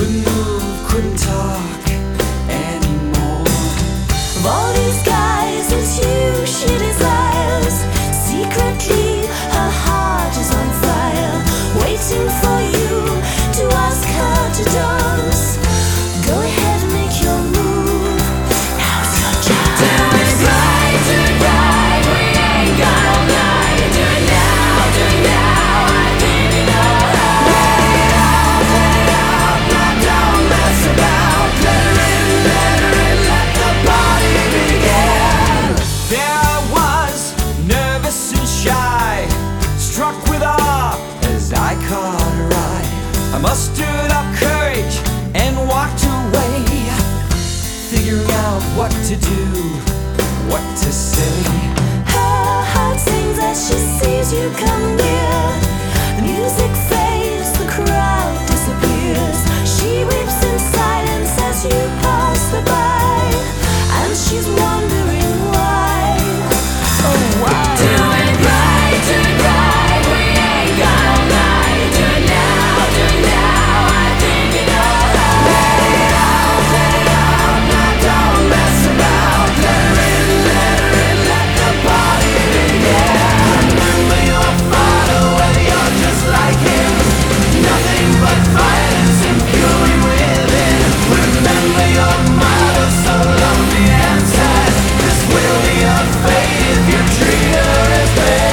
Couldn't move, couldn't talk anymore. Of all these guys, it's you she desires. Secretly, her heart is on fire, waiting for you to ask her to dance. Go ahead and make your move. Now's your chance. Do it right, we ain't got all night. Do it now, I think you know how. Play it out, now don't mess about. Let her in, let the party begin. There I was, nervous and shy, struck with awe as I caught her eye. I mustered up courage and walked away, figuring out what to do, what to say. Her heart sings as she sees you come near. The music fades, the crowd disappears. She weeps in silence as you pass her by, and she's wondering why. Oh, why? Do it right, we ain't got all night. Do it now, I think you know how. Play it out, now don't mess about. Let her in, let the party begin. Remember your father, well you're just like him. Nothing but violence and fury within. Remember your mother, so lonely and sad. This will be your fate if you treat her as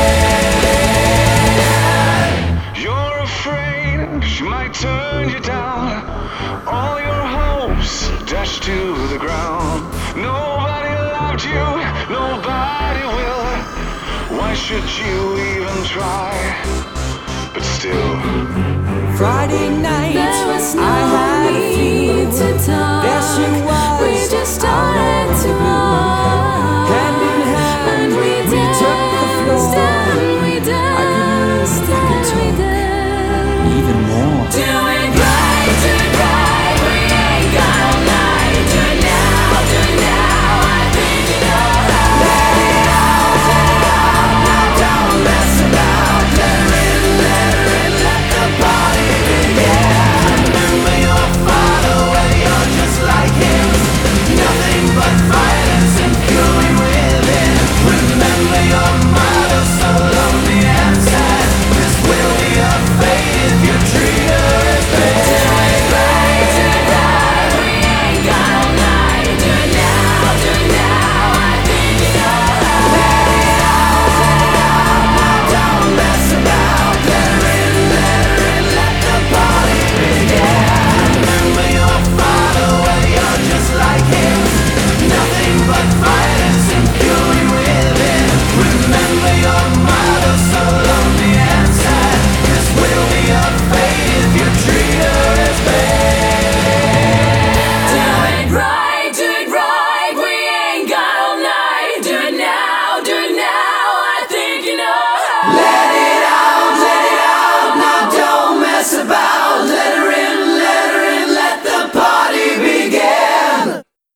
bad. You're afraid she might turn you down. All your hopes dashed to the ground. Nobody loved you, nobody will. Why should you even try? But still, Friday night, There was no I had a need few. to talk. There she was, We just out started of to the blue. walk. Hand in hand, And we took the danced, floor. and we danced, I could and we talk danced. even more. Do it right, we ain't got all night. Do it now, I think you know how. Let it out, now don't mess about. Let her in, let the party begin. Remember your father, well you're just like him. Nothing but violence and fury within. Remember your mother, so lonely and sad. This will be your fate if you treat her as bad. Do it right, we ain't got all night. Do it now, I think you know how. Let it out, now don't mess about. Let her in, let the party begin. Remember your father, well you're just like him. Nothing but violence and fury within. Remember your mother, so lonely and sad. This will be your fate if you treat her as bad. Do it right, we ain't got all night. Do it now, I think you know how.